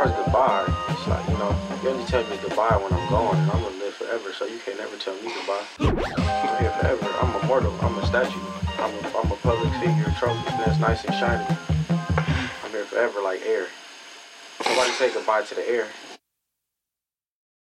far as goodbye, it's like, you only tell me goodbye when I'm gone, and I'm gonna live forever, so you can't never tell me goodbye. I'm here forever. I'm immortal. I'm a statue. I'm a public figure, trophy that's nice and shiny. I'm here forever like air. Nobody say goodbye to the air.